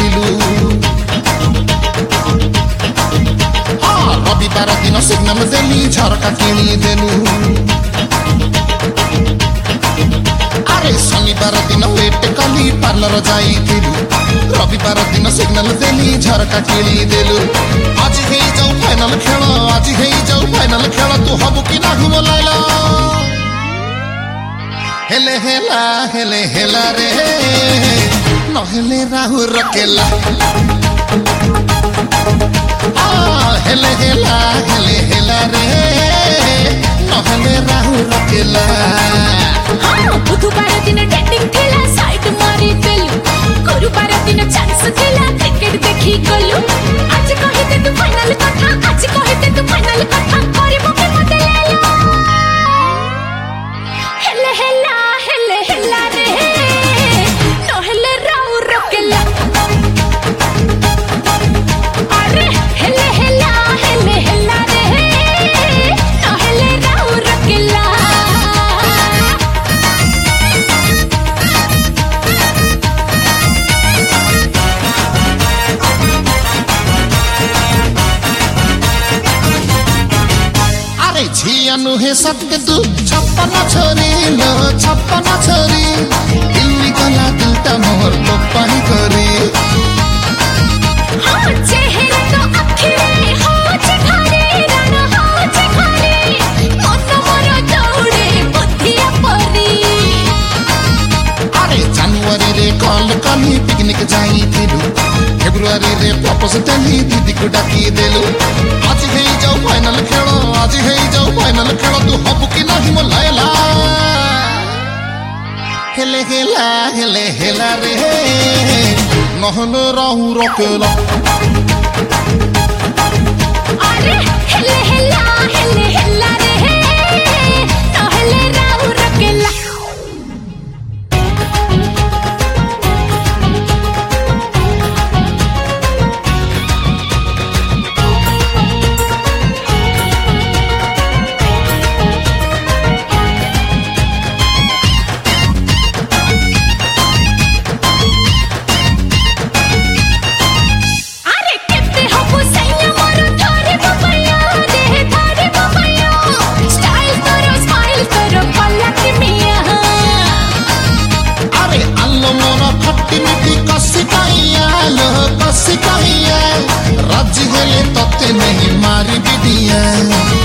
ଯାଇଥିଲୁ ରବିବାର ଦିନ ସିଗ୍ନାଲ ଦେଲି ଝରକା କିଣିଦେଲୁ ଆରେ ଶନିବାର ଦିନ ୱେଟ କଲି ପାର୍ଲର ଯାଇଥିଲୁ ରବିବାର ଦିନ ସିଗ୍ନାଲ ଦେଲି ଝରକା କିଣିଦେଲୁ ଆଜି ହେଇଯାଉ ଫାଇନାଲ ଖେଳ ଆଜି ହେଇଯାଉ ଫାଇନାଲ ଖେଳ ତୁ ହବୁ କି ନାହିଁ ମୋ ଲାଇଲା ହେଲେ ହେଲା ରେ ନହେଲେ ରାହୁ ରକେଲା ହେଲେ ହେଲା ରେ ନହେଲେ ରାହୁ ରକେଲା ବୁଧବାର ଦିନ ଡେଟିଂ ଥିଲା ସାଇଟ୍ ମାରିଦେଲୁ ଗୁରୁବାର ଦିନ ଚାନ୍ସ ଥିଲା କ୍ରିକେଟ ଦେଖି ଗଲୁ ଆଜି କହିଦେ ତୁ ଫାଇନାଲ କଥା ଆଜି କହିଦେ ତୁ ଫାଇନାଲ କଥା କରିବୁ କି ମତେ ଲେଲା ହେଲେ ହେଲା ରେ ନହେଲେ ରାହୁ ରକେଲା ଆରେ ହେଲେ ହେଲା ରେ ନହେଲେ ରାହୁ ରକେଲା झिया नुहे सत्य तू छप्पन छोरी लो छप्पन छोरी दिल्ली गला दिलटा मोर लोपाही करी हाँ चेहरा तो अखिरे हो चिखारे रण हो चिखारे मन मोर दौड़े बुद्धिया परी अरे जनवरी रे कॉल कली पिकनिक जाइथिलु फेब्रुआरी रे प्रपोज देली दीदी को डाकी देलु आज हे जाऊ फाइनल खेल आज हे जाऊ फाइनल खेल तू हबु कि नाही मो लायला हेले हेला रे नहले राहु रकेला अरे हेले हेला रे नहले राहु रकेला राजी हेले तते नहीं मारी भी दिया